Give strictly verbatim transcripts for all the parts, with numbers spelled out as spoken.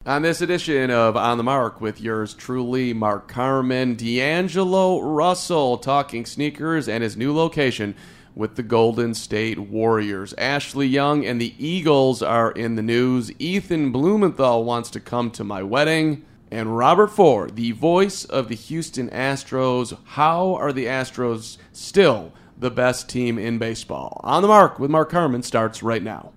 On this edition of On the Mark with yours truly, Mark Carman, D'Angelo Russell talking sneakers and his new location with the Golden State Warriors. Ashley Young and the Eagles are in the news. Ethan Blumenthal wants to come to my wedding. And Robert Ford, the voice of the Houston Astros. How are the Astros still the best team in baseball? On the Mark with Mark Carman starts right now.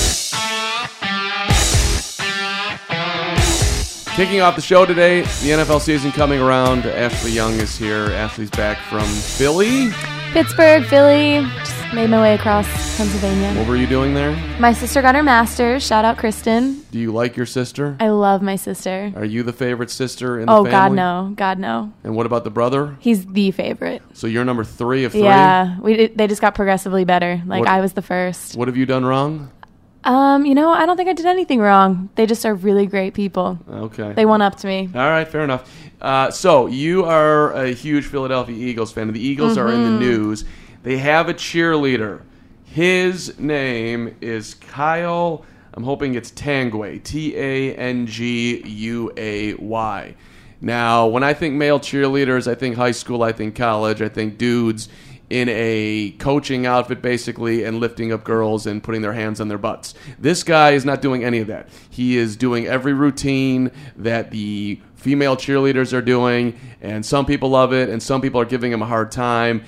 Kicking off the show today, the N F L season coming around. Ashley Young is here. Ashley's back from Philly. Pittsburgh, Philly. Just made my way across Pennsylvania. What were you doing there? My sister got her master's. Shout out Kristen. Do you like your sister? I love my sister. Are you the favorite sister in the oh, family? God, no. God, no. And what about the brother? He's the favorite. So you're number three of three? Yeah. We did, they just got progressively better. Like, What- I was the first. What have you done wrong? Um, you know, I don't think I did anything wrong. They just are really great people. Okay. They went up to me. All right, fair enough. Uh, so you are a huge Philadelphia Eagles fan, and the Eagles Mm-hmm. are in the news. They have a cheerleader. His name is Kyle, I'm hoping it's Tanguay, T A N G U A Y. Now, when I think male cheerleaders, I think high school, I think college, I think dudes in a coaching outfit, basically, and lifting up girls and putting their hands on their butts. This guy is not doing any of that. He is doing every routine that the female cheerleaders are doing, and some people love it, and some people are giving him a hard time.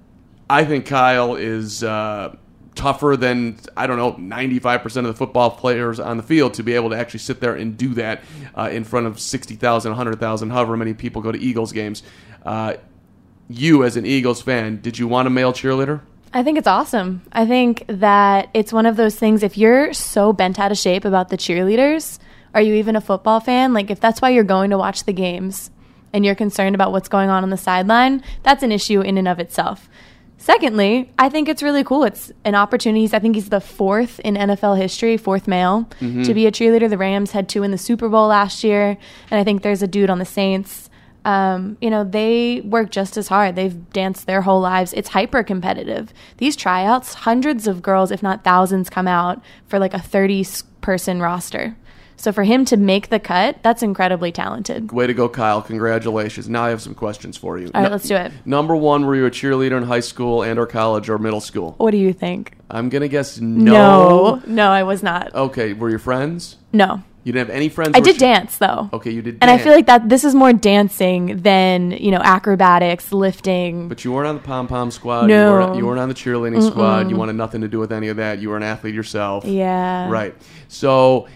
I think Kyle is uh, tougher than, I don't know, ninety-five percent of the football players on the field to be able to actually sit there and do that uh, in front of sixty thousand, one hundred thousand, however many people go to Eagles games. Uh, you, as an Eagles fan, did you want a male cheerleader? I think it's awesome. I think that it's one of those things, if you're so bent out of shape about the cheerleaders, are you even a football fan? Like, if that's why you're going to watch the games and you're concerned about what's going on on the sideline, that's an issue in and of itself. Secondly, I think it's really cool. It's an opportunity. I think he's the fourth in N F L history, fourth male, mm-hmm. to be a cheerleader. The Rams had two in the Super Bowl last year, and I think there's a dude on the Saints. Um, you know, they work just as hard. They've danced their whole lives. It's hyper competitive. These tryouts, hundreds of girls, if not thousands, come out for like a thirty-person roster. So for him to make the cut, that's incredibly talented. Way to go, Kyle. Congratulations. Now I have some questions for you. All right, no, let's do it. Number one, were you a cheerleader in high school and or college or middle school? What do you think? I'm going to guess no. No. No, I was not. Okay, were your friends? No. You didn't have any friends? I who did were- dance, though. Okay, you did And dance. I feel like that this is more dancing than, you know, acrobatics, lifting. But you weren't on the pom-pom squad. No. You weren't, you weren't on the cheerleading Mm-mm. squad. You wanted nothing to do with any of that. You were an athlete yourself. Yeah. Right. So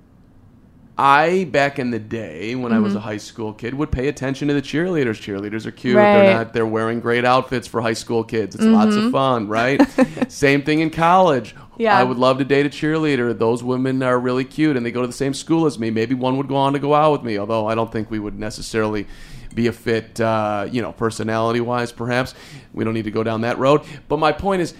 I, back in the day, when mm-hmm. I was a high school kid, would pay attention to the cheerleaders. Cheerleaders are cute. Right. They're not. They're wearing great outfits for high school kids. It's mm-hmm. lots of fun, right? Same thing in college. Yeah. I would love to date a cheerleader. Those women are really cute, and they go to the same school as me. Maybe one would go on to go out with me, although I don't think we would necessarily be a fit, uh, you know, personality-wise, perhaps. We don't need to go down that road. But my point is,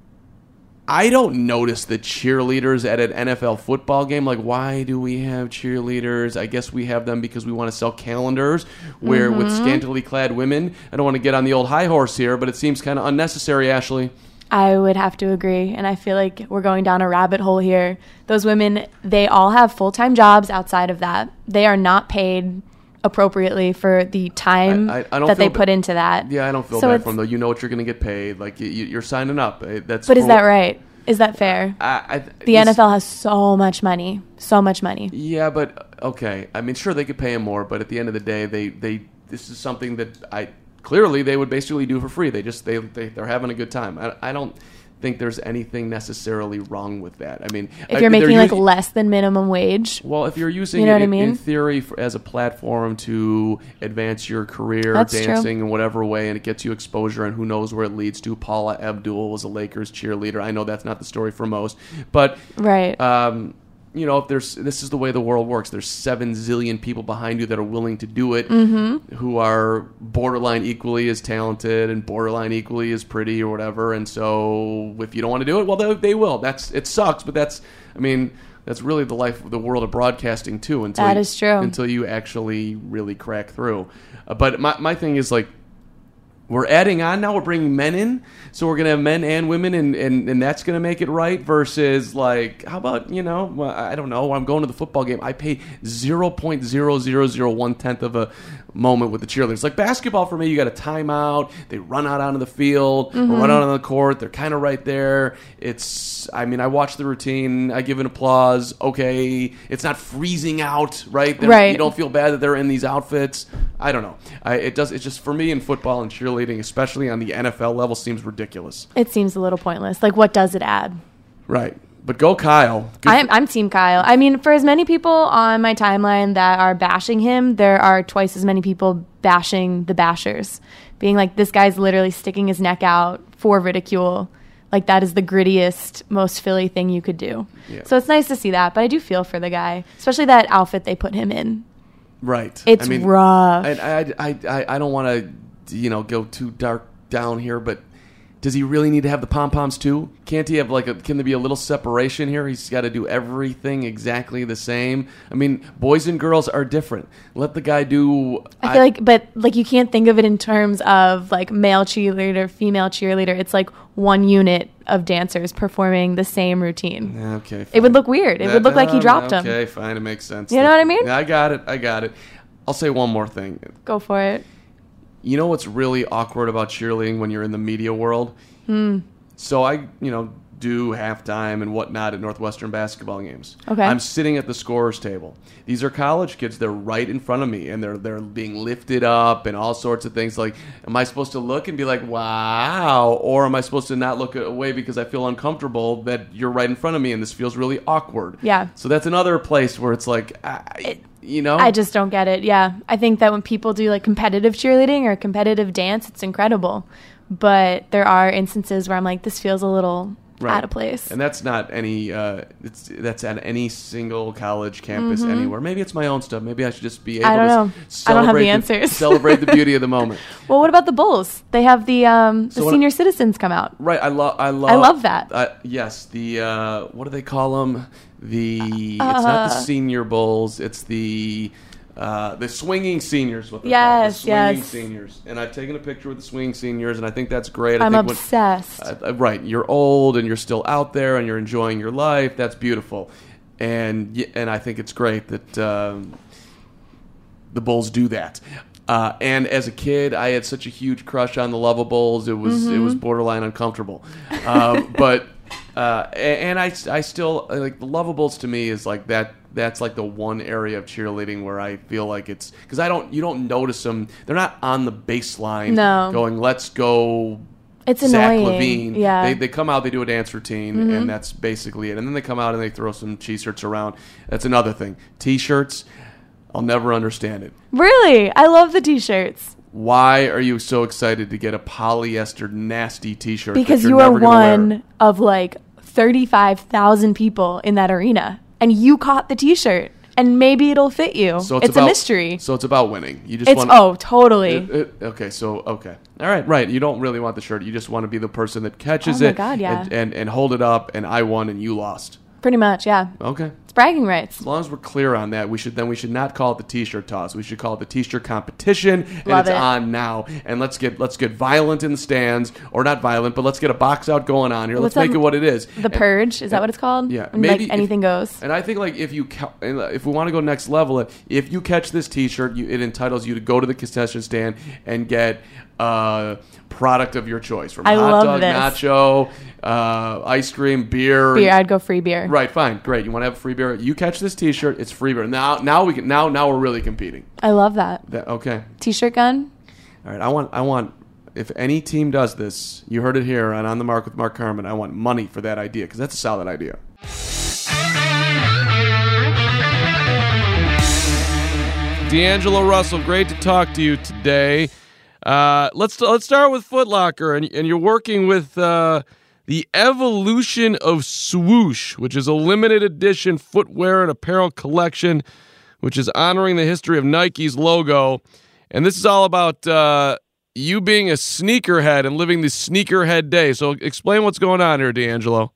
I don't notice the cheerleaders at an N F L football game. Like, why do we have cheerleaders? I guess we have them because we want to sell calendars where mm-hmm. with scantily clad women. I don't want to get on the old high horse here, but it seems kind of unnecessary, Ashley. I would have to agree, and I feel like we're going down a rabbit hole here. Those women, they all have full-time jobs outside of that. They are not paid appropriately for the time I, I, I don't that they ba- put into that. Yeah, I don't feel so bad for them, though. You know what you're going to get paid. Like, you, you're signing up. That's but is for, that right? Is that fair? I, I, the N F L has so much money. So much money. Yeah, but, okay. I mean, sure, they could pay them more, but at the end of the day, they, they this is something that I clearly they would basically do for free. They just, they, they, they're having a good time. I, I don't think there's anything necessarily wrong with that. I mean, if you're I, making like using, less than minimum wage, well, if you're using you know it what I in, mean? in theory for, as a platform to advance your career, That's dancing true. in whatever way, and it gets you exposure, and who knows where it leads to. Paula Abdul was a Lakers cheerleader. I know that's not the story for most, but right. Um, you know, if there's this is the way the world works. There's seven zillion people behind you that are willing to do it, mm-hmm. who are borderline equally as talented and borderline equally as pretty or whatever. And so, if you don't want to do it, well, they, they will. That's it sucks, but that's I mean, that's really the life of the world of broadcasting too. Until that you, is true. Until you actually really crack through. Uh, but my my thing is like, we're adding on now. We're bringing men in, so we're gonna have men and women, and, and, and that's gonna make it right. Versus like, how about you know, well, I don't know. When I'm going to the football game, I pay zero point zero zero zero one tenth of a moment with the cheerleaders. Like basketball for me, you got a timeout. They run out onto the field, Mm-hmm. or run out on the court. They're kind of right there. It's, I mean, I watch the routine. I give an applause. Okay, it's not freezing out, right? They're- Right. You don't feel bad that they're in these outfits. I don't know. I, it does. It's just for me in football and cheerleading, especially on the N F L level, seems ridiculous. It seems a little pointless. Like, what does it add? Right. But go Kyle. Good I'm, I'm Team Kyle. I mean, for as many people on my timeline that are bashing him, there are twice as many people bashing the bashers, being like, this guy's literally sticking his neck out for ridicule. Like, that is the grittiest, most Philly thing you could do. Yeah. So it's nice to see that, but I do feel for the guy, especially that outfit they put him in. Right. It's I mean, rough. I, I, I, I, I don't want to, you know, go too dark down here, but does he really need to have the pom-poms too? Can't he have like a, can there be a little separation here? He's got to do everything exactly the same. I mean, boys and girls are different. Let the guy do. I feel like, but like you can't think of it in terms of like male cheerleader, female cheerleader. It's like one unit of dancers performing the same routine. Okay. Fine. It would look weird. It would look like he dropped him. Okay, fine. It makes sense. You know what I mean? Yeah, I got it. I got it. I'll say one more thing. Go for it. You know what's really awkward about cheerleading when you're in the media world? Hmm. So I, you know, do halftime and whatnot at Northwestern basketball games. Okay. I'm sitting at the scorer's table. These are college kids. They're right in front of me, and they're they're being lifted up and all sorts of things. Like, am I supposed to look and be like, wow? Or am I supposed to not look away because I feel uncomfortable that you're right in front of me and this feels really awkward? Yeah. So that's another place where it's like, I, It- you know? I just don't get it. Yeah. I think that when people do like competitive cheerleading or competitive dance, it's incredible. But there are instances where I'm like, this feels a little Right. out of place. And that's not any. Uh, it's that's at any single college campus anywhere. Maybe it's my own stuff. Maybe I should just be able Mm-hmm. I don't to know. s- I don't have celebrate the answers. celebrate the beauty of the moment. Well, what about the Bulls? They have the um, the So what- senior citizens come out. Right. I love. I love. I love that. Uh, yes. The uh, what do they call them? The Uh, it's not the senior bulls. It's the. Uh, the swinging seniors, what they're Yes, called. The swinging yes. seniors. And I've taken a picture with the swinging seniors, and I think that's great. I I'm think when- obsessed. Uh, uh, right, you're old and you're still out there and you're enjoying your life. That's beautiful, and y- and I think it's great that um, the Bulls do that. Uh, and as a kid, I had such a huge crush on the Lovables. It was it was borderline uncomfortable, um, but uh, a- and I I still like the Lovables to me is like that. That's like the one area of cheerleading where I feel like it's because I don't you don't notice them. They're not on the baseline No. going let's go. It's Zach annoying. Levine. Yeah. They, they come out, they do a dance routine, and that's basically it. And then they come out and they throw some t-shirts around. That's another thing. T-shirts, I'll never understand it. Really? I love the t-shirts. Why are you so excited to get a polyester nasty t-shirt? that Because you're you are never gonna wear? one of like thirty-five thousand people in that arena. And you caught the t-shirt. And maybe it'll fit you. So it's it's, about, a mystery. So it's about winning. You just It's, want. oh, totally. It- it- okay, so okay, all right, right. You don't really want the shirt. You just want to be the person that catches Oh my it God, yeah. and, and and hold it up. And I won and you lost. Pretty much, yeah. Okay. It's bragging rights. As long as we're clear on that, we should then we should not call it the t-shirt toss. We should call it the t-shirt competition, and Love it's it. on now. And let's get let's get violent in the stands, or not violent, but let's get a box out going on here. What's let's make that- it what it is. The Purge, is that what it's called? Yeah, When, maybe like anything if- goes. And I think like if you ca- if we want to go next level, if you catch this T-shirt, you, it entitles you to go to the concession stand and get a product of your choice from I hot love dog, this. nacho, uh, ice cream, beer. Beer, I'd go free beer. Right, fine, great. You want to have a free beer? You catch this T-shirt, it's free beer. Now, now we can. Now, now we're really competing. I love that. That, okay, T-shirt gun? all right. I want. I want. If any team does this, you heard it here on On the Mark with Mark Carman. I want money for that idea because that's a solid idea. D'Angelo Russell, great to talk to you today. Uh, let's let's start with Foot Locker, and, and you're working with uh, the Evolution of Swoosh, which is a limited edition footwear and apparel collection, which is honoring the history of Nike's logo. And this is all about uh, you being a sneakerhead and living the sneakerhead day. So explain what's going on here, D'Angelo.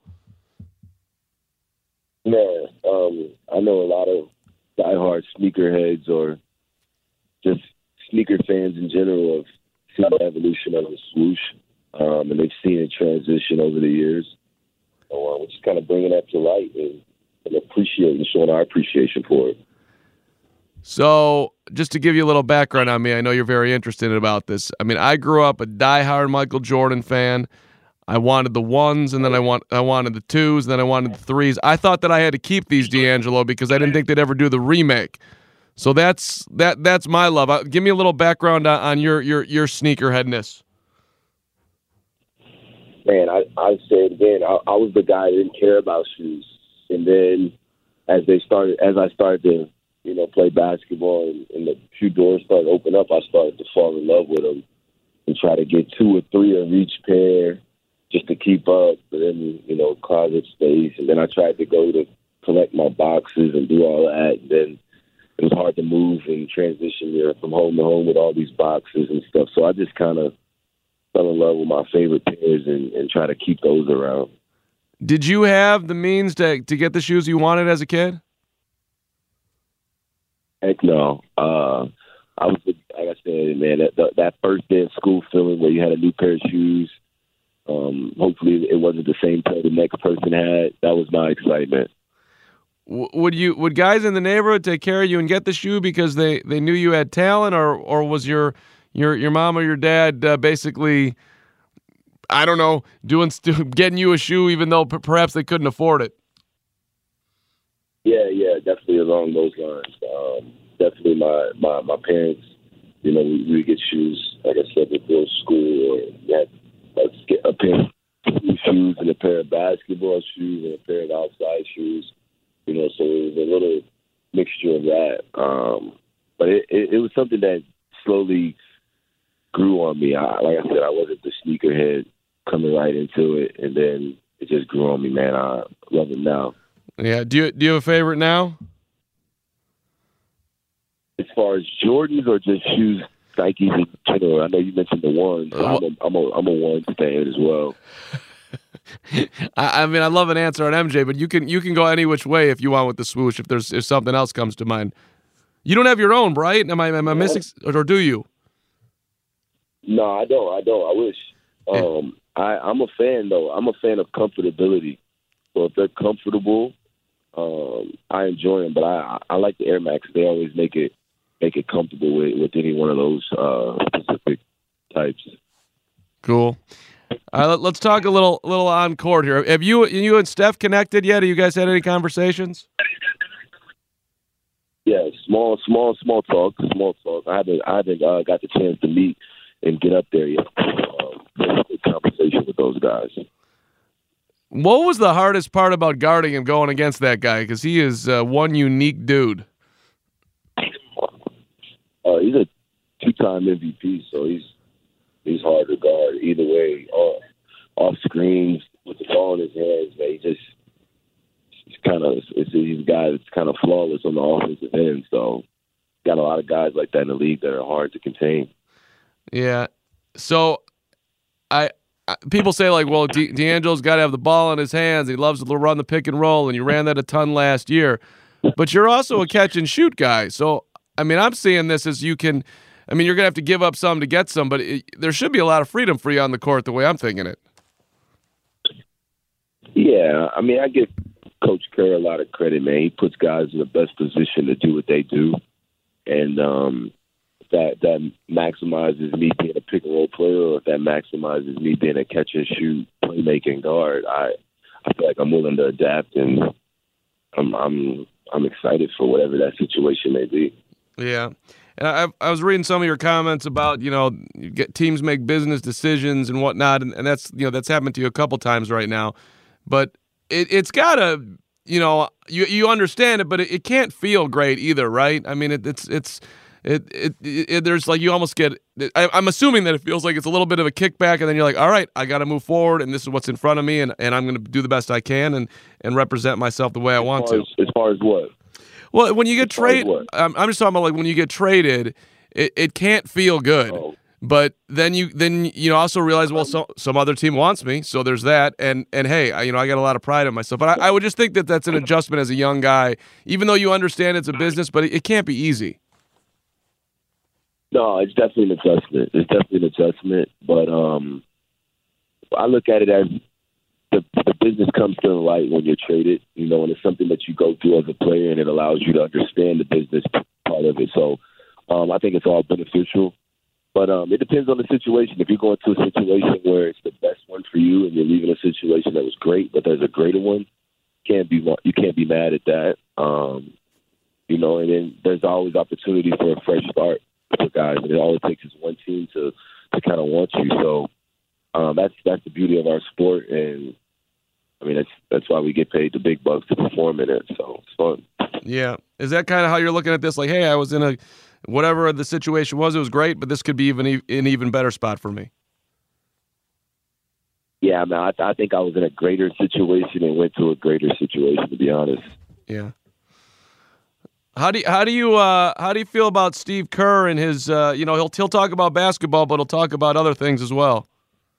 Man, um, I know a lot of diehard sneakerheads or just sneaker fans in general have seen the evolution of the swoosh, um, and they've seen it transition over the years. So uh, we're just kind of bringing that to light and, and appreciating, showing our appreciation for it. So, just to give you a little background on me, I know you're very interested about this. I mean, I grew up a diehard Michael Jordan fan. I wanted the ones, and then I want I wanted the twos, and then I wanted the threes. I thought that I had to keep these D'Angelo because I didn't think they'd ever do the remake. So that's that that's my love. Uh, give me a little background on, on your your your sneakerheadness. Man, I I say it again. I, I was the guy that didn't care about shoes, and then as they started, as I started to you know play basketball, and, and the few doors started to open up, I started to fall in love with them and try to get two or three of each pair, just to keep up, but then, you know, closet space. And then I tried to go to collect my boxes and do all that. And then it was hard to move and transition there from home to home with all these boxes and stuff. So I just kind of fell in love with my favorite pairs and, and try to keep those around. Did you have the means to to get the shoes you wanted as a kid? Heck no. Uh, I was, like I said, man, that, that first day of school feeling where you had a new pair of shoes, Um, hopefully it wasn't the same pair the next person had. That was my excitement. W- would you would guys in the neighborhood take care of you and get the shoe because they, they knew you had talent, or or was your your your mom or your dad uh, basically, I don't know, doing getting you a shoe even though p- perhaps they couldn't afford it? Yeah, yeah, definitely along those lines. Um, definitely my, my, my parents, you know, we, we get shoes, like I said, before school, or we had a pair of shoes and a pair of basketball shoes and a pair of outside shoes, you know, so it was a little mixture of that. Um, but it, it, it was something that slowly grew on me. I, like I said, I wasn't the sneakerhead coming right into it, and then it just grew on me, man. I love it now. Yeah. Do you do you have a favorite now? As far as Jordans or just shoes, Nikes in general? I know you mentioned the ones. So I'm a, I'm a, I'm a one fan as well. I, I mean, I love an answer on M J, but you can you can go any which way if you want with the swoosh. If there's if something else comes to mind, you don't have your own, right? Am I am I missing, or do you? No, I don't. I don't. I wish. Um, I, I'm a fan though. I'm a fan of comfortability. So if they're comfortable, um, I enjoy them. But I I like the Air Max. They always make it. make it comfortable with, with any one of those uh, specific types. Cool. Uh, let, let's talk a little little on court here. Have you you and Steph connected yet? Have you guys had any conversations? Yeah, small, small, small talk, small talk. I haven't, I haven't uh, got the chance to meet and get up there yet. Um, conversation with those guys. What was the hardest part about guarding him going against that guy? Because he is uh, one unique dude. Uh, he's a two-time M V P, so he's he's hard to guard either way. Off, off screens with the ball in his hands, man, he just he's kind of it's he's a guy that's kind of flawless on the offensive end. So got a lot of guys like that in the league that are hard to contain. Yeah. So I, I people say like, well, D- D'Angelo's got to have the ball in his hands. He loves to run the pick and roll, and you ran that a ton last year. But you're also a catch and shoot guy, so. I mean, I'm seeing this as you can – I mean, you're going to have to give up some to get some, but it, there should be a lot of freedom for you on the court the way I'm thinking it. Yeah, I mean, I give Coach Kerr a lot of credit, man. He puts guys in the best position to do what they do, and um, that that maximizes me being a pick-and-roll player, or if that maximizes me being a catch-and-shoot playmaking guard, I, I feel like I'm willing to adapt, and I'm I'm I'm excited for whatever that situation may be. Yeah. And I, I was reading some of your comments about, you know, you get teams make business decisions and whatnot, and, and that's, you know, that's happened to you a couple times right now. But it, it's got to, you know, you you understand it, but it, it can't feel great either, right? I mean, it, it's, it's, it, it, it, there's like, you almost get, I, I'm assuming that it feels like it's a little bit of a kickback, and then you're like, all right, I got to move forward, and this is what's in front of me, and, and I'm going to do the best I can and, and represent myself the way I want to. As, as far as what? Well, when you get traded, I'm, I'm just talking about like when you get traded, it, it can't feel good. Oh. But then you then you know also realize, well, so, some other team wants me, so there's that. And and hey, I, you know I got a lot of pride in myself. But I, I would just think that that's an adjustment as a young guy, even though you understand it's a business, but it, it can't be easy. No, it's definitely an adjustment. It's definitely an adjustment, but um, I look at it as the, the business comes to the light when you're traded, you know, and it's something that you go through as a player, and it allows you to understand the business part of it. So um, I think it's all beneficial, but um, it depends on the situation. If you're going to a situation where it's the best one for you, and you're leaving a situation that was great, but there's a greater one, can't be you can't be mad at that. Um, you know, and then there's always opportunity for a fresh start for guys, and it all it takes is one team to to kind of want you. So um, that's that's the beauty of our sport, and I mean that's that's why we get paid the big bucks to perform in it. So it's fun. Yeah, is that kind of how you're looking at this? Like, hey, I was in a whatever the situation was, it was great, but this could be even an even better spot for me. Yeah, I mean, I, I think I was in a greater situation and went to a greater situation, to be honest. Yeah. How do you, how do you uh, how do you feel about Steve Kerr and his uh, you know he'll he'll talk about basketball, but he'll talk about other things as well.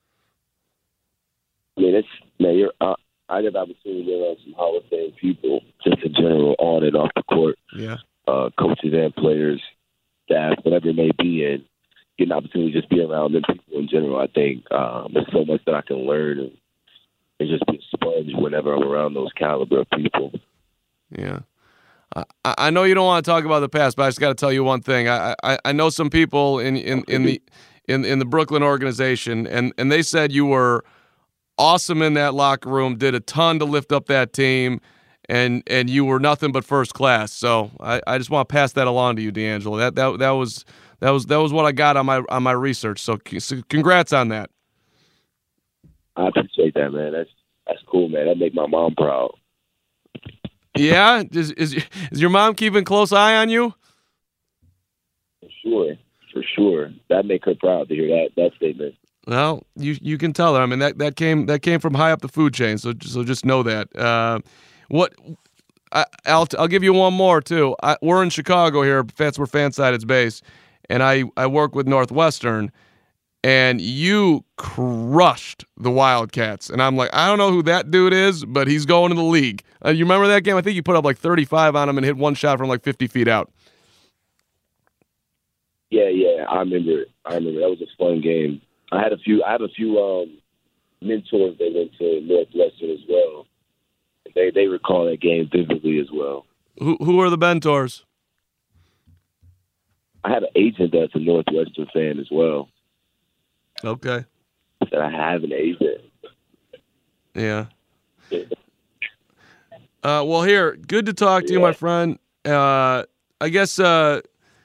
I mean, it's man, you're, uh, I get the opportunity to get around some Hall of Fame people, just in general, on and off the court. Yeah, uh, coaches and players, staff, whatever it may be, and get an opportunity to just be around them people in general. I think um, there's so much that I can learn and, and just be a sponge whenever I'm around those caliber of people. Yeah. I, I know you don't want to talk about the past, but I just got to tell you one thing. I, I, I know some people in, in, in the in, in the Brooklyn organization, and, and they said you were awesome in that locker room, did a ton to lift up that team, and and you were nothing but first class. So I, I just want to pass that along to you, D'Angelo. That that that was that was that was what I got on my on my research. So, so congrats on that. I appreciate that, man. That's that's cool, man. That make my mom proud. Yeah, is is is your mom keeping a close eye on you? For sure, for sure. That make her proud to hear that that statement. Well, you you can tell her. I mean, that, that came that came from high up the food chain. So so just know that. Uh, what I, I'll I'll give you one more too. I, we're in Chicago here. That's where Fansided's based, and I I work with Northwestern. And you crushed the Wildcats. And I'm like, I don't know who that dude is, but he's going to the league. Uh, you remember that game? I think you put up like thirty-five on him and hit one shot from like fifty feet out. Yeah, yeah, I remember it. I remember that was a fun game. I had a few. I have a few um, mentors that went to Northwestern as well. They they recall that game vividly as well. Who who are the mentors? I have an agent that's a Northwestern fan as well. Okay. That I have an agent. Yeah. Uh, well, here, good to talk to yeah. you, my friend. Uh, I guess uh,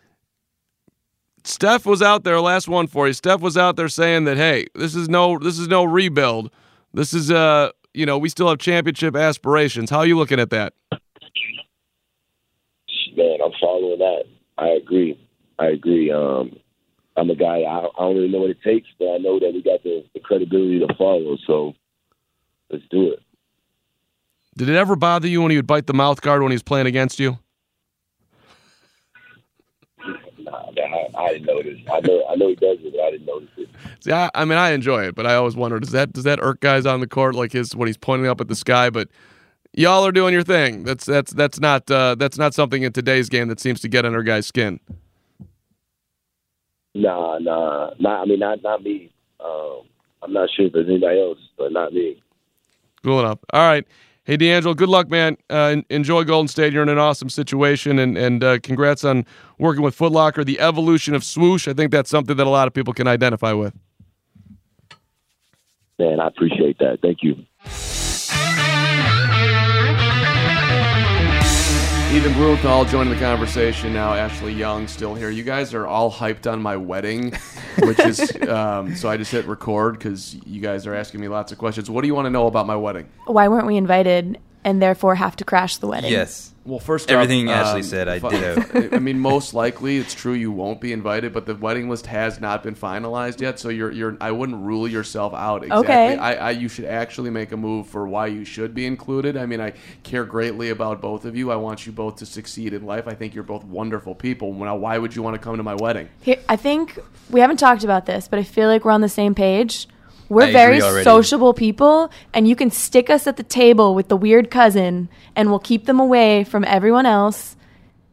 Steph was out there. Last one for you. Steph was out there saying that, hey, this is no, this is no rebuild. This is, uh, you know, we still have championship aspirations. How are you looking at that? Man, I'm following that. I agree. I agree. Um, I'm a guy, I, I don't really know what it takes, but I know that we got the, the credibility to follow, so let's do it. Did it ever bother you when he would bite the mouth guard when he was playing against you? Nah, man, I, I didn't notice. I know I know he does it, but I didn't notice it. See, I, I mean, I enjoy it, but I always wonder, does that does that irk guys on the court like his when he's pointing up at the sky? But y'all are doing your thing. That's that's that's not uh, that's not something in today's game that seems to get under guys' skin. Nah, nah, not. I mean, not not me. Um, I'm not sure if there's anybody else, but not me. Cool enough. All right, hey D'Angelo, good luck, man. Uh, enjoy Golden State. You're in an awesome situation, and and uh, congrats on working with Foot Locker. The evolution of swoosh. I think that's something that a lot of people can identify with. Man, I appreciate that. Thank you. Ethan Blumenthal joining the conversation now. Ashley Young still here. You guys are all hyped on my wedding, which is um, so I just hit record because you guys are asking me lots of questions. What do you want to know about my wedding? Why weren't we invited and therefore have to crash the wedding? Yes. Well, first everything off, Ashley um, said, I fu- did. I mean, most likely it's true you won't be invited, but the wedding list has not been finalized yet, so you're you're. I wouldn't rule yourself out. Exactly. Okay. I, I you should actually make a move for why you should be included. I mean, I care greatly about both of you. I want you both to succeed in life. I think you're both wonderful people. Now, why would you want to come to my wedding? Here, I think we haven't talked about this, but I feel like we're on the same page. We're I very agree already. sociable people, and you can stick us at the table with the weird cousin, and we'll keep them away from everyone else.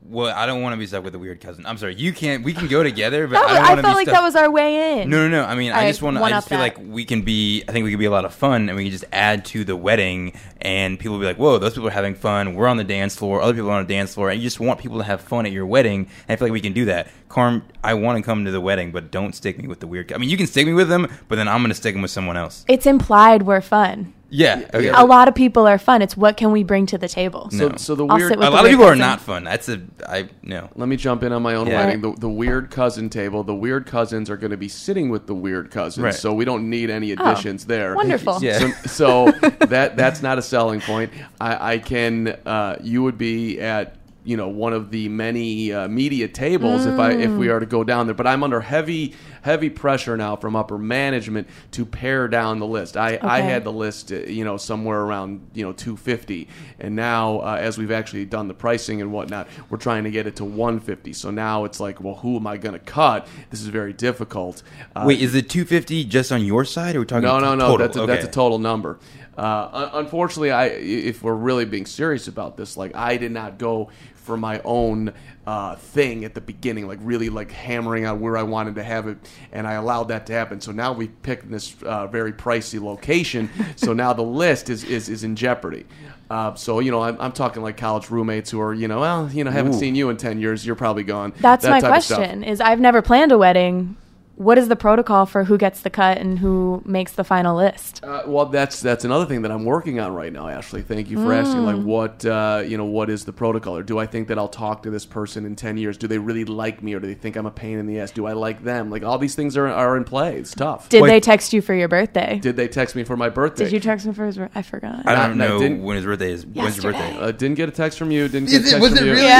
Well, I don't want to be stuck with a weird cousin. I'm sorry. You can't. We can go together, but That was, I don't I want to be felt like stuck. that was our way in. No, no, no. I mean, I I just want to. I one just up feel that. like we can be. I think we could be a lot of fun, and we can just add to the wedding, and people will be like, "Whoa, those people are having fun. We're on the dance floor. Other people are on the dance floor, and you just want people to have fun at your wedding." And I feel like we can do that. Carm, I want to come to the wedding, but don't stick me with the weird. I mean, you can stick me with them, but then I'm going to stick them with someone else. It's implied we're fun. Yeah. Okay. A lot of people are fun. It's what can we bring to the table. So, No. so the I'll weird. sit with A the lot of weird people are cousin. not fun. That's a. I no. Let me jump in on my own Yeah. wedding. The, the weird cousin table. The weird cousins are going to be sitting with the weird cousins, Right. so we don't need any Oh, additions there. wonderful. Yeah. So, so that that's not a selling point. I, I can. Uh, you would be at you know one of the many uh, media tables if I if we are to go down there. But I'm under heavy heavy pressure now from upper management to pare down the list. I, I Okay. had the list uh, you know somewhere around you know two fifty, and now uh, as we've actually done the pricing and whatnot, we're trying to get it to one fifty. So now it's like, well, who am I going to cut? This is very difficult. Uh, Wait, is it two fifty just on your side, or are we talking? no, no, no. Total? That's a, that's a Okay. total number. Uh, un- unfortunately, I if we're really being serious about this, like I did not go for my own uh, thing at the beginning, like really like hammering out where I wanted to have it, and I allowed that to happen. So now we picked this uh, very pricey location. So now the list is is, is in jeopardy. Uh, so you know, I'm, I'm talking like college roommates who are you know, well, you know, haven't Ooh. seen you in ten years. You're probably gone. That's That my type of stuff. question. Is I've never planned a wedding. What is the protocol for who gets the cut and who makes the final list? Uh, well, that's that's another thing that I'm working on right now, Ashley. Thank you for asking. Like, what uh, you know, what is the protocol? Or do I think that I'll talk to this person in ten years? Do they really like me, or do they think I'm a pain in the ass? Do I like them? Like, all these things are are in play. It's tough. Did Wait. they text you for your birthday? Did they text me for my birthday? Did you text him for his birthday? I forgot. I Not- don't no, know didn't- when his birthday is. When's your Yesterday. birthday? Uh, didn't get a text from you. Didn't get Is a it- text was from it you. really?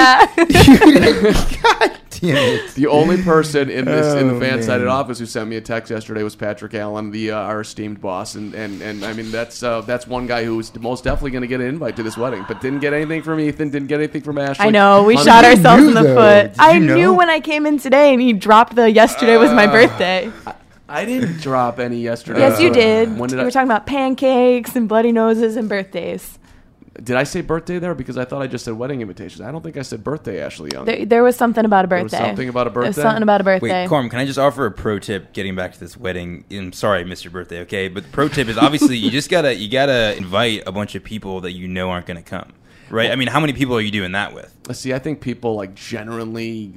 Yeah. God damn it! The only person in this in the Oh, fan-sided man. office who sent me a text yesterday was Patrick Allen, the uh, our esteemed boss, and, and, and I mean that's uh, that's one guy who was most definitely going to get an invite to this wedding, but didn't get anything from Ethan, didn't get anything from Ashley. I know. We Un- shot ourselves knew, in the though. foot. Did I you know? knew when I came in today and he dropped the yesterday was my birthday. I didn't drop any yesterday. Yes, you Uh, did. When did we I? were talking about pancakes and bloody noses and birthdays. Did I say birthday there? Because I thought I just said wedding invitations. I don't think I said birthday, Ashley Young. There, there was something about a There was birthday. something about a There was birthday? something about a birthday. Wait, Carm, can I just offer a pro tip getting back to this wedding? I'm sorry, Mister Birthday, okay? But the pro tip is obviously you just gotta you gotta invite a bunch of people that you know aren't gonna come. Right? I mean, how many people are you doing that with? See, I think people like generally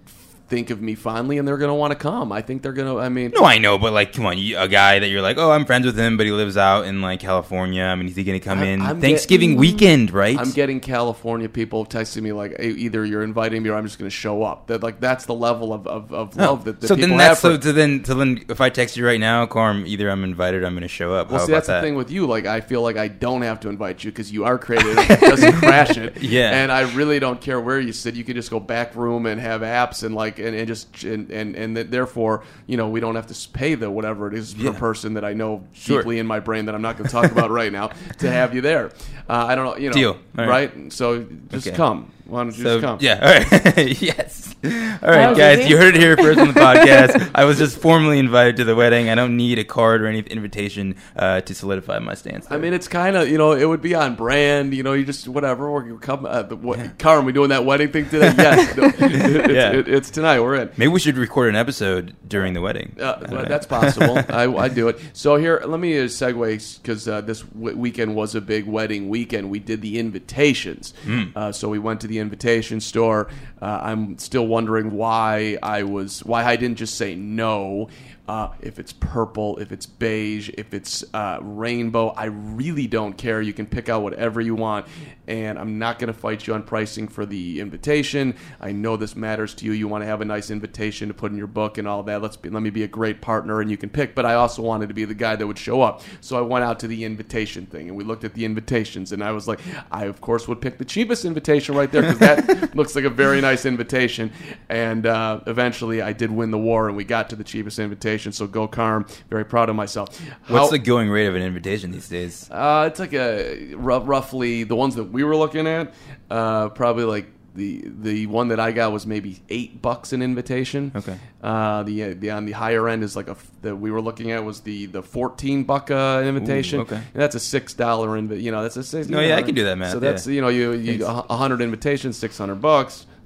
think of me fondly, and they're going to want to come. I think they're going to. I mean, No, I know, but like, come on, you, a guy that you're like, oh, I'm friends with him, but he lives out in like California. I mean, is he gonna come I'm- in I'm Thanksgiving getting- weekend, right? I'm getting California people texting me like, hey, either you're inviting me or I'm just going to show up. That like that's the level of, of, of Oh, love that, that so people then have that's for. so, so then so then if I text you right now, Carm, either I'm invited or I'm gonna show up. Well, How see, about that's that? the thing with you. Like, I feel like I don't have to invite you because you are creative. It doesn't crash it. Yeah. And I really don't care where you sit. You can just go back room and have apps and like and, and just and and, and that therefore you know we don't have to pay the whatever it is Yeah. per person that I know Sure. deeply in my brain that I'm not going to talk about right now to have you there. Uh, I don't know. You know. Deal. All right. right. So just Okay. come. Why don't you So just come? yeah, all right. Yes. All right, was guys, easy. you heard it here first on the podcast. I was just formally invited to the wedding. I don't need a card or any invitation uh, to solidify my stance. I there. mean, it's kind of, you know, it would be on brand. You know, you just, whatever. Or you come, uh, the, what, Karen, we doing that wedding thing today? Yes. No, it- it's, Yeah. it- it's tonight. We're in. maybe we should record an episode during the wedding. Uh, I don't know. that's possible. I, I do it. So here, let me uh, segue because uh, this w- weekend was a big wedding weekend. We did the invitations. Mm. Uh, so we went to the invitation store. Uh, I'm still wondering why I was why I didn't just say no. Uh, if it's purple, if it's beige, if it's uh, rainbow, I really don't care. You can pick out whatever you want, and I'm not going to fight you on pricing for the invitation. I know this matters to you. You want to have a nice invitation to put in your book and all that. Let's be, let me be a great partner, and you can pick. But I also wanted to be the guy that would show up, so I went out to the invitation thing, and we looked at the invitations, and I was like, I of course would pick the cheapest invitation right there because that looks like a very nice invitation. And uh, eventually, I did win the war, and we got to the cheapest invitation. So go Carm. Very proud of myself. What's How- the going rate of an invitation these days? uh, it's like a r- roughly the ones that we were looking at. Uh, probably like the the one that I got was maybe eight bucks an invitation. Okay. Uh, the the on the higher end is like a f- that we were looking at was the the fourteen buck uh, invitation. Ooh, okay. And that's a six dollar invi- You know, that's a six. No, yeah, I can do that math, So that's yeah. you know you you Thanks. a hundred invitations, six hundred bucks.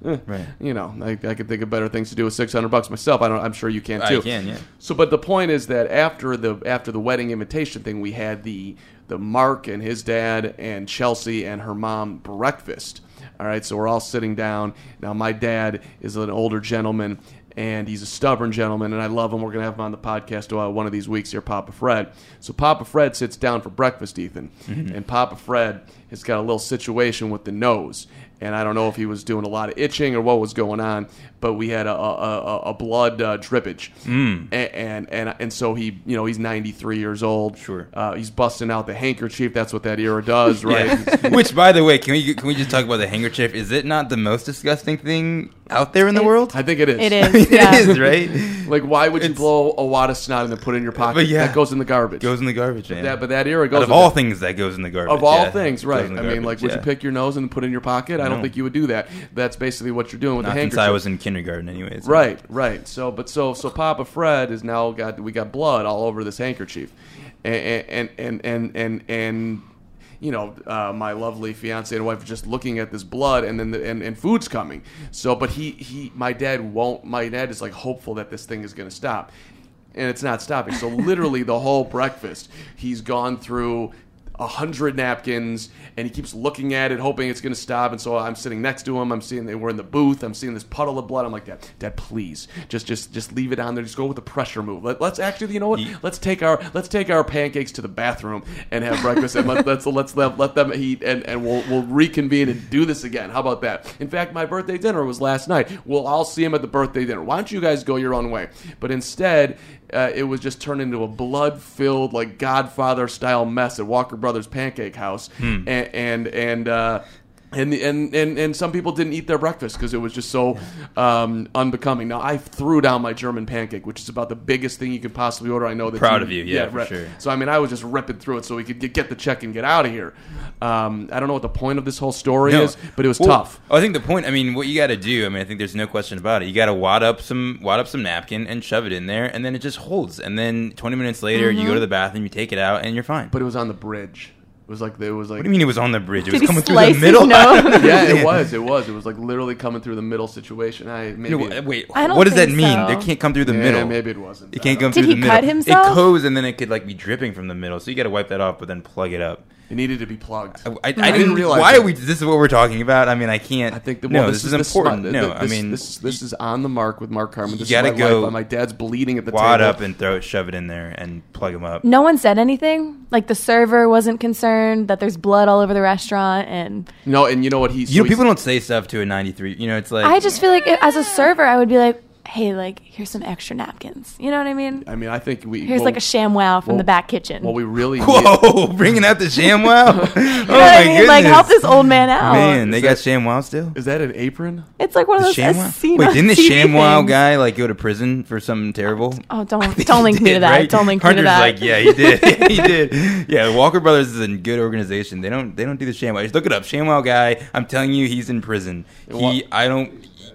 eh, Right. you know, I, I could think of better things to do with six hundred bucks myself. I don't. I'm sure you can too. I can, yeah. So, but the point is that after the after the wedding invitation thing, we had the the Mark and his dad and Chelsea and her mom breakfast. All right, so we're all sitting down. Now, my dad is an older gentleman, and he's a stubborn gentleman, and I love him. We're going to have him on the podcast uh, one of these weeks here, Papa Fred. So Papa Fred sits down for breakfast, Ethan, mm-hmm. and Papa Fred has got a little situation with the nose. And I don't know if he was doing a lot of itching or what was going on, but we had a a, a, a blood uh, drippage, Mm. and, and and and so he, you know, he's ninety-three years old. Sure. uh, he's busting out the handkerchief. That's what that era does, right? Yeah. Which, by the way, can we can we just talk about the handkerchief? Is it not the most disgusting thing out there in the It- world? I think it is. It I is. mean, Yeah. it is, right? Like, why would you It's- blow a wad of snot and then put it in your pocket? But yeah. That goes in the garbage. Goes in the garbage, man. that, but that era goes Out of with all it. things, that goes in the garbage. Of all yeah. things, Goes right? in the I mean, garbage, like, would yeah. you pick your nose and put it in your pocket? I don't No. think you would do that. That's basically what you're doing with Not the since handkerchief. I was in kindergarten, anyways. Right, right. So, but so so Papa Fred is now got we got blood all over this handkerchief, and and and and and, and you know, uh, my lovely fiance and wife are just looking at this blood, and then the, and and food's coming. So, but he he my dad won't. My dad is like hopeful that this thing is going to stop, and it's not stopping. So literally the whole breakfast, he's gone through a hundred napkins, and he keeps looking at it, hoping it's going to stop. And so I'm sitting next to him. I'm seeing that we're in the booth. I'm seeing this puddle of blood. I'm like, Dad, Dad, please, just, just, just leave it on there. Just go with the pressure move. Let, let's actually, you know what? Ye- Let's take our, let's take our pancakes to the bathroom and have breakfast, and let, let's let's let, let them eat, and, and we'll we'll reconvene and do this again. How about that? In fact, my birthday dinner was last night. We'll all see him at the birthday dinner. Why don't you guys go your own way? But instead, uh, it was just turned into a blood-filled, like Godfather-style mess at Walker Brothers Pancake House, Hmm. and and and. Uh, And, and and and some people didn't eat their breakfast because it was just so um, unbecoming. Now, I threw down my German pancake, which is about the biggest thing you could possibly order. I know that Proud of you, yeah, for right. sure. So I mean, I was just ripping through it so we could get, get the check and get out of here. Um, I don't know what the point of this whole story No. is, but it was Well, tough. I think the point. I mean, what you got to do. I mean, I think there's no question about it. You got to wad up some wad up some napkin and shove it in there, and then it just holds. And then twenty minutes later, you go to the bathroom, you take it out, and you're fine. But it was on the bridge. It was like it was like. What do you mean it was on the bridge? It Did was he coming through slice the his middle. nose? Yeah, it was. It was. It was like literally coming through the middle situation. I maybe. No, wait, I don't what does that think mean? so. It can't come through the yeah, middle. maybe it wasn't. It can't come Did through he the middle. cut himself? It goes, and then it could like be dripping from the middle. So you got to wipe that off, but then plug it up. It needed to be plugged. I, I, I didn't didn't realize Why that. are we? This is what we're talking about. I mean, I can't. I think the, no. well, This, is the important. smart- no, this, I mean, this, this is on the mark with Mark Carman. This You gotta is my go life. My dad's bleeding at the wad table. up and throw it, shove it in there, and plug them up. No one said anything. Like the server wasn't concerned that there's blood all over the restaurant, and No, and you know what he's. You know, so he's- people don't say stuff to a ninety-three. You know, it's like I just feel like as a server, I would be like, "Hey, like here's some extra napkins." You know what I mean? I mean, I think we. Here's well, like a ShamWow from well- the back kitchen. What we really. need- Whoa, bringing out the ShamWow. oh you know my what I mean? goodness. Like help this old man out. Man, they Is got that- ShamWow still. Is that an apron? It's like one of The those ShamWow? Acima Wait, didn't the T V ShamWow things. guy like go to prison for something terrible? Oh, I don't think don't he link me to did, that. right? Don't link Hunter's me to that. like, yeah, he did. Yeah, he did. Yeah, Walker Brothers is a good organization. They don't they don't do the ShamWow. Just look it up. ShamWow guy. I'm telling you, he's in prison. He, I don't.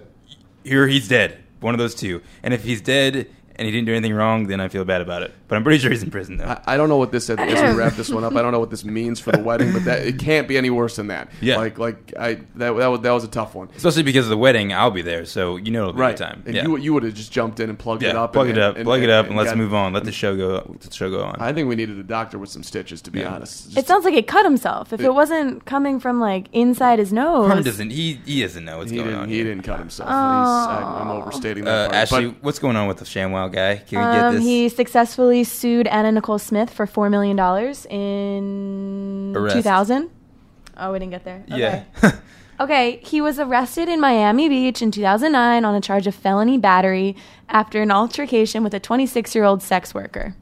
Here, he's dead. One of those two. And if he's dead and he didn't do anything wrong, then I feel bad about it. But I'm pretty sure he's in prison though. I, I don't know what this. As we wrap this one up, I don't know what this means for the wedding, but that it can't be any worse than that. Yeah. Like like I that that was that was a tough one. Especially because of the wedding, I'll be there, so you know it'll be a Right. good time. And yeah. you you would have just jumped in and plugged it yeah, up. plug and, it up, and, plug and, it up, and, let's got- move on. Let the show go. Let the show go on. I think we needed a doctor with some stitches, to be Yeah. honest. Just- It sounds like he cut himself. If It- it wasn't coming from like inside his nose. Carmen doesn't. He he doesn't know what's he going didn't on. he here. didn't cut himself. He's, I, I'm overstating that Uh, part. Ashley, but what's going on with the ShamWow guy? Can we get Um, this? he successfully sued Anna Nicole Smith for four million dollars in Arrest. two thousand. Oh, we didn't get there. yeah. Okay. Okay, he was arrested in Miami Beach in two thousand nine on a charge of felony battery after an altercation with a twenty-six-year-old sex worker.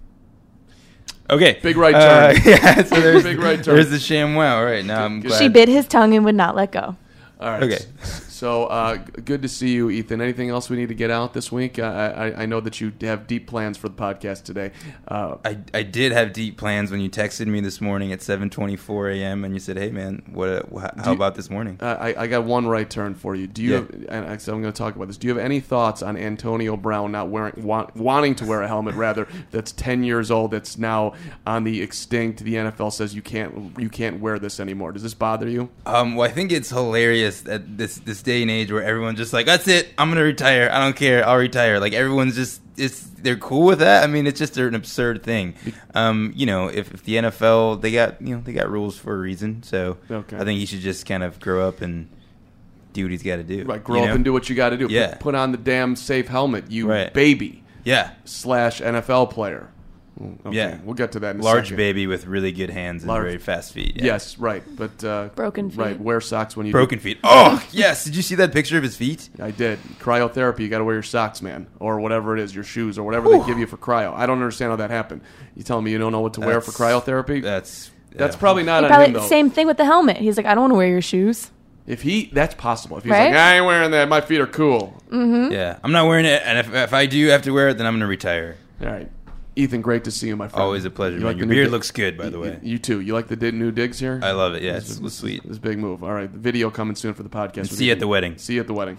okay. Big right Uh, turn. yeah. So there's Big right turn. There's the ShamWow. All right. Now I'm She glad. She bit his tongue and would not let go. All right. Okay. So uh, g- good to see you, Ethan. Anything else we need to get out this week? I, I, I know that you have deep plans for the podcast today. Uh, I, I did have deep plans when you texted me this morning at seven twenty-four a.m. and you said, "Hey man, what? Uh, wh- how you- about this morning?" Uh, I, I got one right turn for you. Do you Yeah. have? And I- so I'm going to talk about this. Do you have any thoughts on Antonio Brown not wearing, want, wanting to wear a helmet? Rather, that's ten years old. That's now on the extinct. The N F L says you can't you can't wear this anymore. Does this bother you? Um, well, I think it's hilarious that this this day and age where everyone's just like, that's it, I'm gonna retire. I don't care, I'll retire. Like everyone's just, it's they're cool with that. I mean, it's just an absurd thing. Um, you know, if, if the N F L, they got you know they got rules for a reason. So okay. I think he should just kind of grow up and do what he's got to do. Right, grow you up know? and do what you got to do. Yeah. Put, put on the damn safe helmet, you Right. baby. Yeah. Slash N F L player. Okay, Yeah. we'll get to that in a Large second. baby with really good hands and Large- very fast feet. Yeah. Yes, right. But uh, Broken feet. Right, wear socks when you Broken do. feet. Oh, yes. Did you see that picture of his feet? I did. Cryotherapy, you got to wear your socks, man. Or whatever it is, your shoes, or whatever they give you for cryo. I don't understand how that happened. You telling me you don't know what to wear for That's- cryotherapy? That's That's yeah. probably not He on probably him, though. same thing with the helmet. He's like, I don't want to wear your shoes. If he, that's possible. If he's Right? like, I ain't wearing that, my feet are cool. Yeah, I'm not wearing it, and if, if I do have to wear it, then I'm going to retire. All right. Ethan, great to see you, my friend. Always a pleasure, You man. like Your the new beard di- looks good, by the way. You, you too. You like the di- new digs here? I love it. Yeah, This it's, is- it's sweet. This big move. All right, the video coming soon for the podcast. See you at the wedding. See you at the wedding.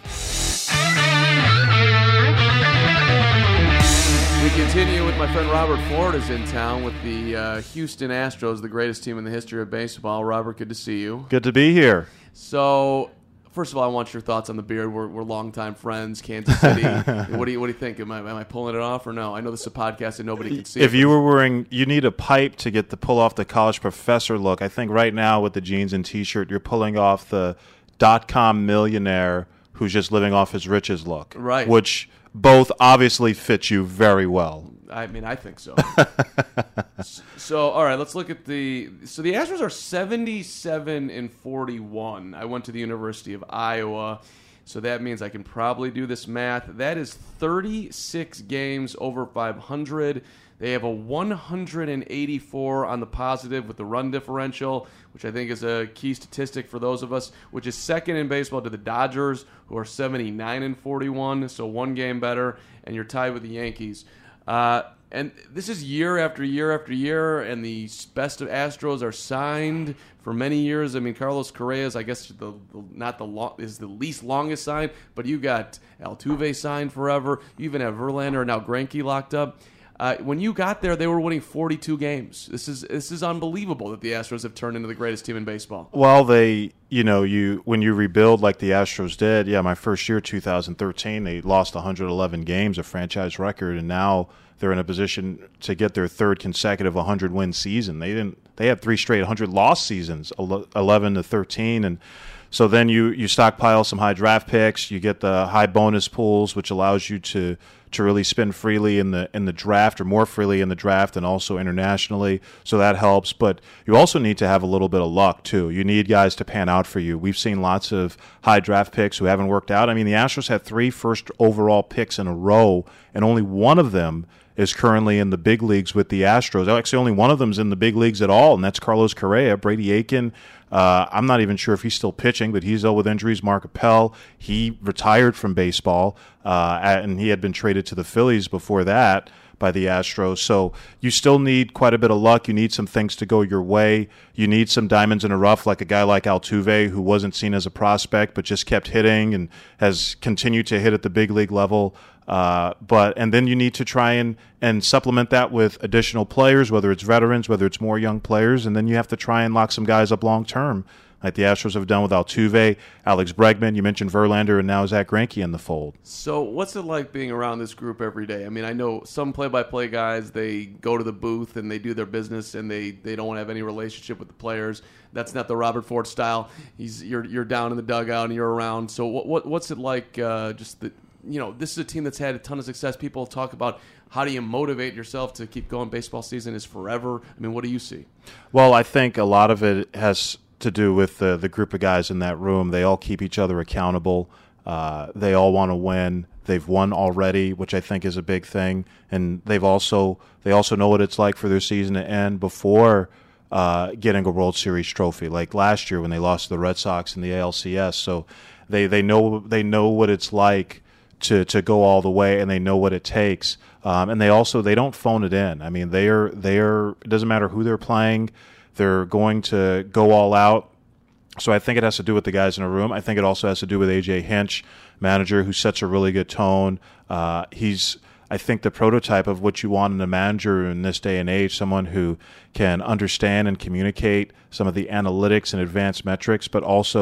We continue with my friend Robert Ford is in town with the uh, Houston Astros, the greatest team in the history of baseball. Robert, good to see you. Good to be here. So, first of all, I want your thoughts on the beard. We're, we're longtime friends, Kansas City. what do you What do you think? Am I, am I pulling it off or no? I know this is a podcast and nobody can see If it. you were wearing, you need a pipe to get the pull off the college professor look. I think right now with the jeans and t-shirt, you're pulling off the dot-com millionaire who's just living off his riches look. Right. Which both obviously fit you very well. I mean, I think so. So, all right, let's look at the. So the Astros are seventy-seven and forty-one. I went to the University of Iowa, so that means I can probably do this math. That is thirty-six games over five hundred. They have a one hundred eighty-four on the positive with the run differential, which I think is a key statistic for those of us, which is second in baseball to the Dodgers, who are seventy-nine and forty-one, so one game better, and you're tied with the Yankees. Uh, and this is year after year after year, and the best of Astros are signed for many years. I mean, Carlos Correa is, I guess, the, the not the long, is the least longest signed, but you got Altuve signed forever. You even have Verlander and now Greinke locked up. Uh, when you got there, they were winning forty-two games. This is this is unbelievable that the Astros have turned into the greatest team in baseball. Well, they, you know, you when you rebuild like the Astros did, yeah, my first year, two thousand thirteen, they lost one hundred eleven games, a franchise record, and now they're in a position to get their third consecutive one hundred win season. They didn't. They had three straight one hundred loss seasons, eleven to thirteen, and so then you you stockpile some high draft picks. You get the high bonus pools, which allows you to. to really spend freely in the in the draft or more freely in the draft and also internationally. So that helps. But you also need to have a little bit of luck, too. You need guys to pan out for you. We've seen lots of high draft picks who haven't worked out. I mean, the Astros had three first overall picks in a row, and only one of them is currently in the big leagues with the Astros. Actually, only one of them is in the big leagues at all, and that's Carlos Correa. Brady Aiken, uh, I'm not even sure if he's still pitching, but he's dealt with injuries. Mark Appel, he retired from baseball, uh, and he had been traded to the Phillies before that by the Astros. So you still need quite a bit of luck. You need some things to go your way. You need some diamonds in the rough, like a guy like Altuve, who wasn't seen as a prospect but just kept hitting and has continued to hit at the big league level. Uh, but and then you need to try and, and supplement that with additional players, whether it's veterans, whether it's more young players, and then you have to try and lock some guys up long term, like the Astros have done with Altuve, Alex Bregman. You mentioned Verlander, and now Zach Greinke in the fold. So what's it like being around this group every day? I mean, I know some play-by-play guys, they go to the booth and they do their business and they, they don't have any relationship with the players. That's not the Robert Ford style. He's you're you're down in the dugout and you're around. So what, what what's it like? Uh, just the you know, this is a team that's had a ton of success. People talk about how do you motivate yourself to keep going. Baseball season is forever. I mean, what do you see? Well, I think a lot of it has to do with the, the group of guys in that room. They all keep each other accountable. Uh, they all want to win. They've won already, which I think is a big thing. And they've also they also know what it's like for their season to end before uh, getting a World Series trophy, like last year when they lost to the Red Sox in the A L C S. So they, they know they know what it's like to to go all the way, and they know what it takes. Um, and they also they don't phone it in. I mean, they are they are. It doesn't matter who they're playing. They're going to go all out. So I think it has to do with the guys in the room. I think it also has to do with A J Hinch, manager, who sets a really good tone. Uh, he's, I think, the prototype of what you want in a manager in this day and age, someone who can understand and communicate some of the analytics and advanced metrics, but also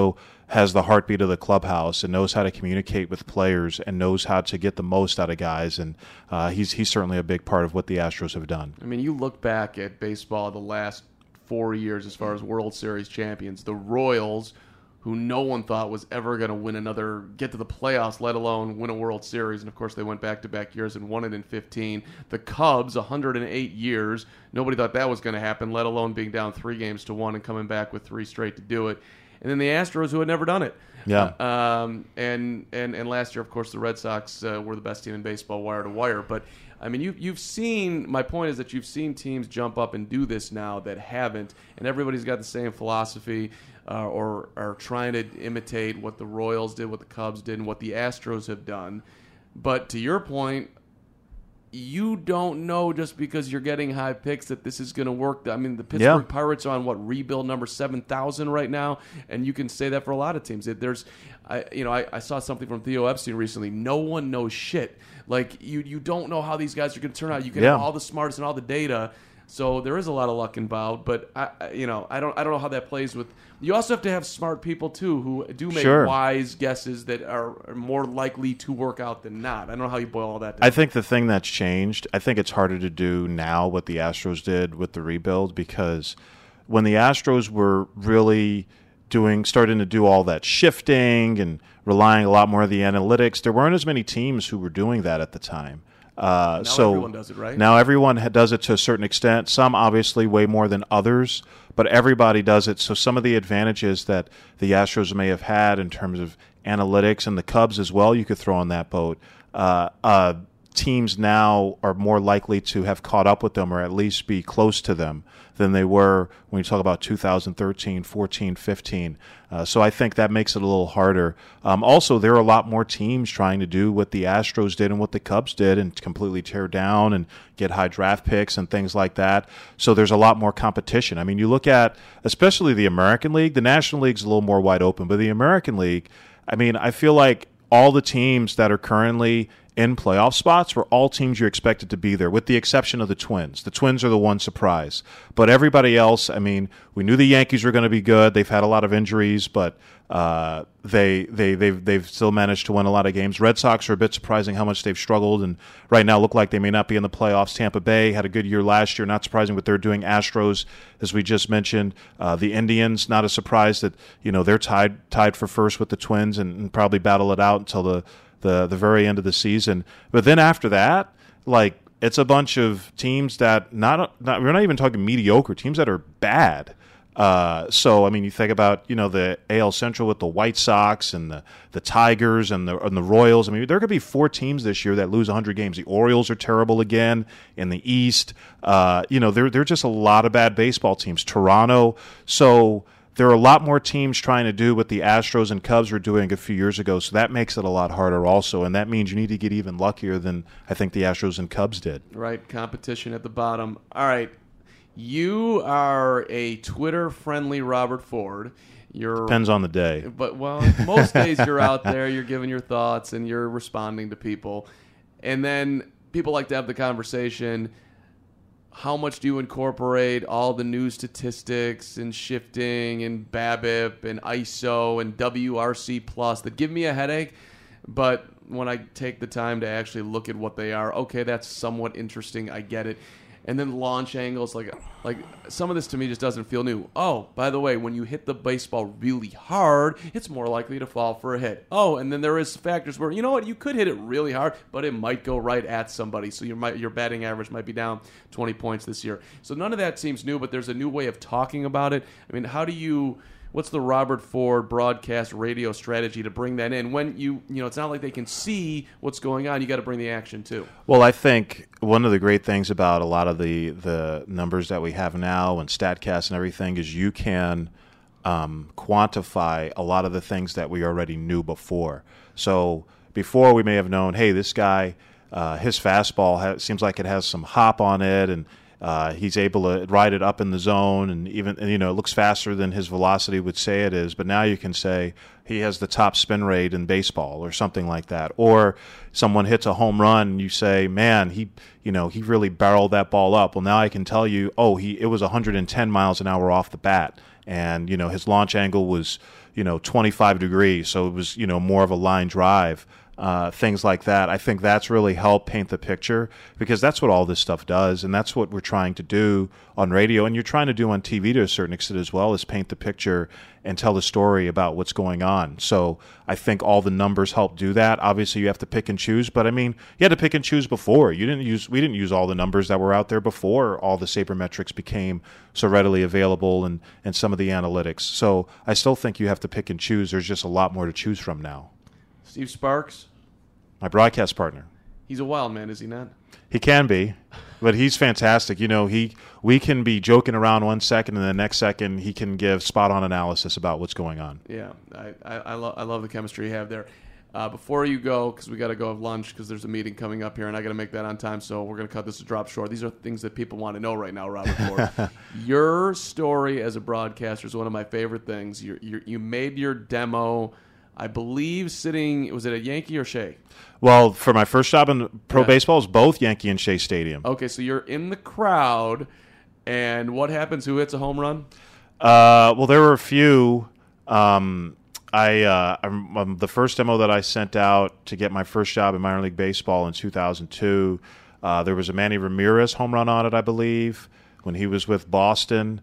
has the heartbeat of the clubhouse and knows how to communicate with players and knows how to get the most out of guys. And uh, he's he's certainly a big part of what the Astros have done. I mean, you look back at baseball the last four years as far as World Series champions. The Royals, who no one thought was ever going to win another, get to the playoffs, let alone win a World Series. And, of course, they went back-to-back years and won it in fifteen. The Cubs, one hundred eight years. Nobody thought that was going to happen, let alone being down three games to one and coming back with three straight to do it. And then the Astros, who had never done it. Yeah. Uh, um, and, and and last year, of course, the Red Sox uh, were the best team in baseball, wire to wire. But, I mean, you, you've seen, my point is that you've seen teams jump up and do this now that haven't, and everybody's got the same philosophy uh, or are trying to imitate what the Royals did, what the Cubs did, and what the Astros have done. But to your point, you don't know just because you're getting high picks that this is going to work. I mean, the Pittsburgh Yeah. Pirates are on, what, rebuild number seven thousand right now, and you can say that for a lot of teams. There's, I, you know, I, I saw something from Theo Epstein recently. No one knows shit. Like, you, you don't know how these guys are going to turn out. You can Yeah. have all the smarts and all the data, so there is a lot of luck involved. But I, I- you know, I don't, I don't know how that plays with. You also have to have smart people too who do make Sure. wise guesses that are, are more likely to work out than not. I don't know how you boil all that down. I think the thing that's changed, I think it's harder to do now what the Astros did with the rebuild, because when the Astros were really doing, starting to do all that shifting and relying a lot more on the analytics, there weren't as many teams who were doing that at the time. Uh, Now so everyone does it, right? Now everyone ha- does it to a certain extent. Some obviously way more than others, but everybody does it. So some of the advantages that the Astros may have had in terms of analytics, and the Cubs as well, you could throw on that boat. Uh, uh, teams now are more likely to have caught up with them, or at least be close to them, than they were when you talk about two thousand thirteen, fourteen, fifteen. Uh, so I think that makes it a little harder. Um, also, there are a lot more teams trying to do what the Astros did and what the Cubs did, and completely tear down and get high draft picks and things like that. So there's a lot more competition. I mean, you look at especially the American League. The National League's a little more wide open, but the American League, I mean, I feel like all the teams that are currently in playoff spots were all teams you expected to be there, with the exception of the Twins. The Twins are the one surprise. But everybody else, I mean, we knew the Yankees were going to be good. They've had a lot of injuries, but uh, they, they, they've, they've still managed to win a lot of games. Red Sox are a bit surprising how much they've struggled, and right now look like they may not be in the playoffs. Tampa Bay had a good year last year. Not surprising what they're doing. Astros, as we just mentioned. Uh, the Indians, not a surprise that, you know, they're tied tied for first with the Twins, and, and probably battle it out until the the the very end of the season. But then after that, like, it's a bunch of teams that not, not we're not even talking mediocre, teams that are bad. Uh, so I mean, you think about, you know, the A L Central with the White Sox and the, the Tigers and the and the Royals. I mean, there could be four teams this year that lose one hundred games. The Orioles are terrible again in the East. Uh, you know, there there are just a lot of bad baseball teams. Toronto. So there are a lot more teams trying to do what the Astros and Cubs were doing a few years ago, so that makes it a lot harder also, and that means you need to get even luckier than I think the Astros and Cubs did. Right, competition at the bottom. All right, you are a Twitter-friendly Robert Ford. You're, Depends on the day. But, well, most days you're out there, you're giving your thoughts, and you're responding to people. And then people like to have the conversation, how much do you incorporate all the new statistics and shifting and BABIP and I S O and W R C plus that give me a headache? But when I take the time to actually look at what they are, okay, that's somewhat interesting. I get it. And then launch angles, like like some of this to me just doesn't feel new. Oh, by the way, when you hit the baseball really hard, it's more likely to fall for a hit. Oh, and then there is factors where, you know what, you could hit it really hard, but it might go right at somebody. So your might, your batting average might be down twenty points this year. So none of that seems new, but there's a new way of talking about it. I mean, how do you... What's the Robert Ford broadcast radio strategy to bring that in? When you, you know, it's not like they can see what's going on. You got to bring the action too. Well, I think one of the great things about a lot of the, the numbers that we have now and StatCast and everything is you can um, quantify a lot of the things that we already knew before. So before we may have known, hey, this guy, uh, his fastball ha- seems like it has some hop on it, and Uh, he's able to ride it up in the zone, and even, and, you know, it looks faster than his velocity would say it is. But now you can say he has the top spin rate in baseball, or something like that. Or someone hits a home run, and you say, "Man, he, you know, he really barreled that ball up." Well, now I can tell you, oh, he it was one hundred ten miles an hour off the bat. and you know his launch angle was you know twenty-five degrees, so it was you know more of a line drive. Uh, things like that. I think that's really helped paint the picture, because that's what all this stuff does, and that's what we're trying to do on radio, and you're trying to do on T V to a certain extent as well, is paint the picture and tell the story about what's going on. So I think all the numbers help do that. Obviously, you have to pick and choose, but I mean, you had to pick and choose before. You didn't use we didn't use all the numbers that were out there before all the sabermetrics became so readily available and and some of the analytics. So I still think you have to pick and choose. There's just a lot more to choose from now. Steve Sparks, my broadcast partner. He's a wild man, is he not? He can be, but he's fantastic. You know, he we can be joking around one second, and the next second he can give spot-on analysis about what's going on. Yeah, I I, I, lo- I love the chemistry you have there. Uh, before you go, because we got to go have lunch, because there's a meeting coming up here, and I got to make that on time, so we're going to cut this to drop short. These are things that people want to know right now, Robert Ford. Your story as a broadcaster is one of my favorite things. You you you made your demo, I believe, sitting, was it at Yankee or Shea? Well, for my first job in pro Yeah. baseball, it was both Yankee and Shea Stadium. Okay, so you're in the crowd, and what happens? Who hits a home run? Uh, well, there were a few. Um, I uh, I'm, um, the first demo that I sent out to get my first job in minor league baseball in two thousand two, uh, there was a Manny Ramirez home run on it, I believe, when he was with Boston.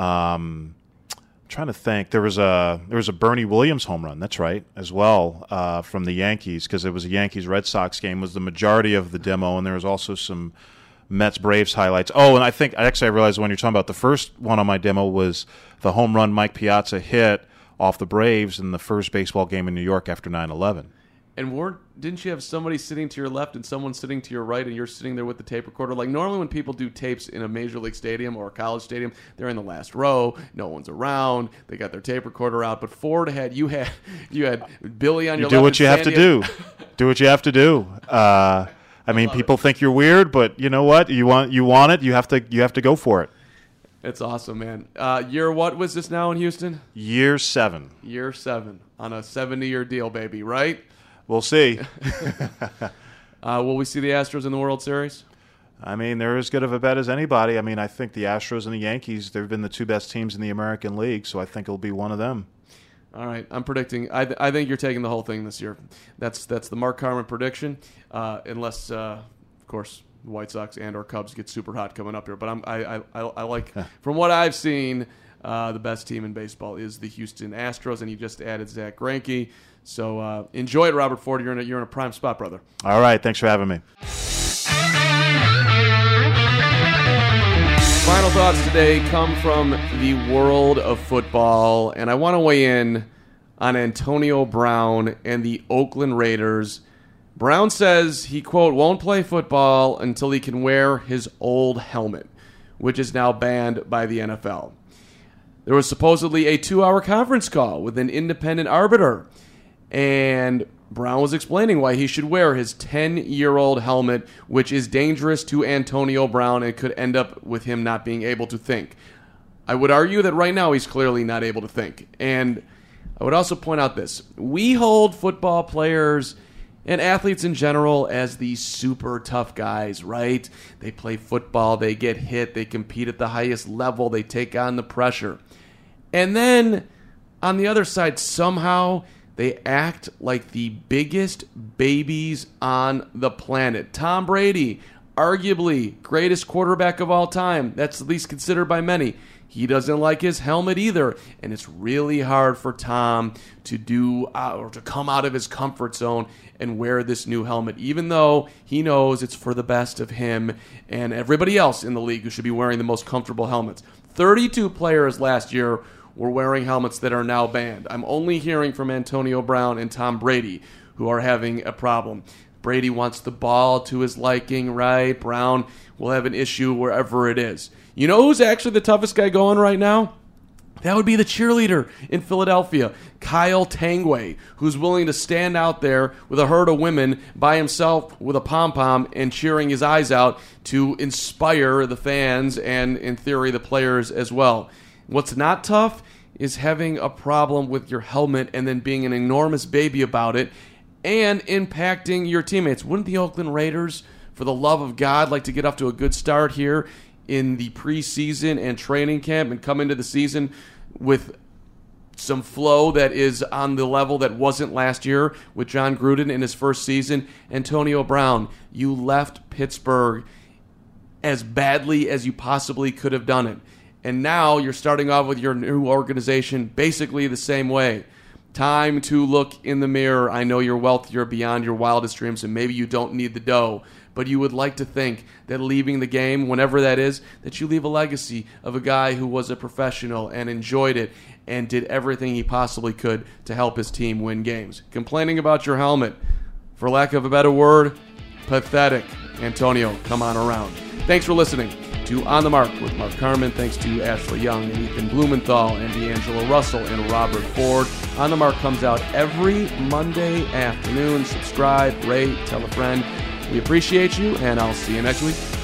Um, I'm trying to think. There was a there was a Bernie Williams home run. That's right, as well, uh, from the Yankees, because it was a Yankees Red Sox game. Was the majority of the demo, and there was also some Mets Braves highlights. Oh, and I think actually I realized when you're talking about the first one on my demo was the home run Mike Piazza hit off the Braves in the first baseball game in New York after nine eleven. And weren't didn't you have somebody sitting to your left and someone sitting to your right, and you're sitting there with the tape recorder? Like normally when people do tapes in a major league stadium or a college stadium, they're in the last row, no one's around, they got their tape recorder out. But Ford had you had you had Billy on You your do left. what you and have to Sandy do. on- Do what you have to do. Uh, I mean, people think you're weird, but you know what? You want you want it. You have to you have to go for it. It's awesome, man. Uh, year what was this now in Houston? Year seven. Year seven on a seventy-year deal, baby. Right? We'll see. Uh, will we see the Astros in the World Series? I mean, they're as good of a bet as anybody. I mean, I think the Astros and the Yankees, they've been the two best teams in the American League, so I think it'll be one of them. All right, I'm predicting. I, th- I think you're taking the whole thing this year. That's that's the Mark Carman prediction, uh, unless, uh, of course, the White Sox and or Cubs get super hot coming up here. But I'm, I, I, I, I like, from what I've seen, uh, the best team in baseball is the Houston Astros, and you just added Zach Greinke. So uh, enjoy it, Robert Ford. You're in a, you're in a prime spot, brother. All right, thanks for having me. Final thoughts today come from the world of football, and I want to weigh in on Antonio Brown and the Oakland Raiders. Brown says he, quote, won't play football until he can wear his old helmet, which is now banned by the N F L. There was supposedly a two-hour conference call with an independent arbiter, and Brown was explaining why he should wear his ten-year-old helmet, which is dangerous to Antonio Brown and could end up with him not being able to think. I would argue that right now he's clearly not able to think. And I would also point out this. We hold football players and athletes in general as these super tough guys, right? They play football, they get hit, they compete at the highest level, they take on the pressure. And then, on the other side, somehow they act like the biggest babies on the planet. Tom Brady, arguably greatest quarterback of all time. That's at least considered by many. He doesn't like his helmet either, and it's really hard for Tom to do uh, or to come out of his comfort zone and wear this new helmet, even though he knows it's for the best of him and everybody else in the league who should be wearing the most comfortable helmets. thirty-two players last year were wearing helmets that are now banned. I'm only hearing from Antonio Brown and Tom Brady, who are having a problem. Brady wants the ball to his liking, right? Brown will have an issue wherever it is. You know who's actually the toughest guy going right now? That would be the cheerleader in Philadelphia, Kyle Tangway, who's willing to stand out there with a herd of women by himself with a pom-pom and cheering his eyes out to inspire the fans and, in theory, the players as well. What's not tough is having a problem with your helmet and then being an enormous baby about it and impacting your teammates. Wouldn't the Oakland Raiders, for the love of God, like to get off to a good start here in the preseason and training camp and come into the season with some flow that is on the level that wasn't last year with John Gruden in his first season. Antonio Brown, you left Pittsburgh as badly as you possibly could have done it. And now you're starting off with your new organization basically the same way. Time to look in the mirror. I know you're wealthier beyond your wildest dreams, and maybe you don't need the dough, but you would like to think that leaving the game, whenever that is, that you leave a legacy of a guy who was a professional and enjoyed it and did everything he possibly could to help his team win games. Complaining about your helmet, for lack of a better word, pathetic. Antonio, come on around. Thanks for listening to On the Mark with Mark Carman. Thanks to Ashley Young and Ethan Blumenthal and D'Angelo Russell and Robert Ford. On the Mark comes out every Monday afternoon. Subscribe, rate, tell a friend. We appreciate you, and I'll see you next week.